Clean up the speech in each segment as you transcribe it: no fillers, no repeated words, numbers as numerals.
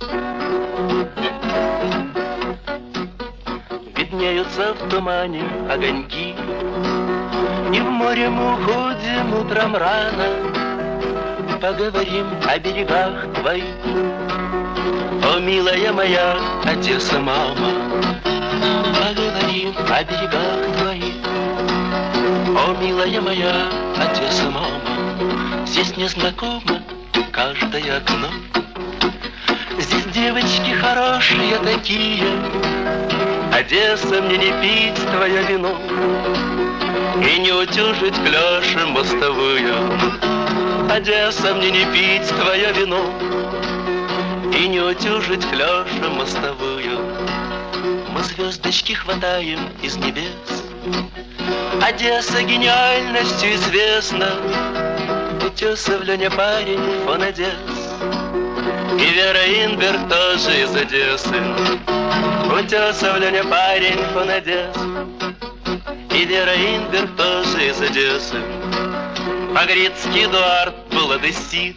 Виднеются в тумане огоньки, и в море мы уходим утром рано. Поговорим о берегах твоих, о, милая моя Одесса, мама. Поговорим о берегах твоих, о, милая моя Одесса, мама. Здесь незнакомо каждое окно, здесь девочки хорошие такие. Одесса, мне не пить твое вино и не утюжить клёшем мостовую. Одесса, мне не пить твое вино и не утюжить клёшем мостовую. Мы звездочки хватаем из небес, Одесса гениальностью известна. Утесов Леня парень фон Одесс, и Вера Инберг тоже из Одессы. Утесов Леня парень фон Одесс, и Вера Инберг тоже из Одессы. Погрецкий Эдуард был одессит,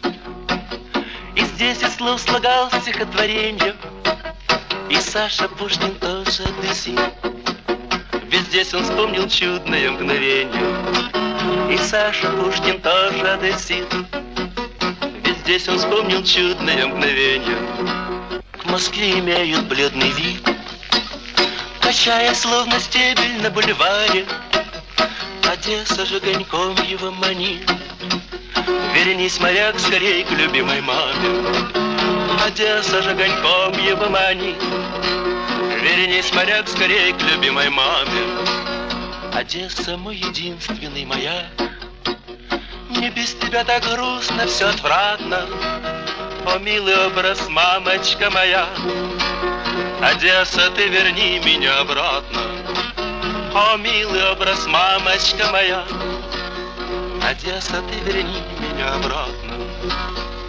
и здесь из слов слагал стихотворение. И Саша Пушкин тоже одессит, ведь здесь он вспомнил чудное мгновение. И Саша Пушкин тоже одессит, ведь здесь он вспомнил чудное мгновение. К Москве имеют бледный вид, качая словно стебель на бульваре. Одесса же огоньком его манит. Вернись, моряк, скорей к любимой маме. Одесса же огоньком его манит. Вернись, моряк, скорей к любимой маме. Одесса, мой единственный маяк. Мне без тебя так грустно, все отвратно. О, милый образ, мамочка моя. Одесса, ты верни меня обратно. О, милый образ, мамочка моя. Одесса, ты верни меня обратно.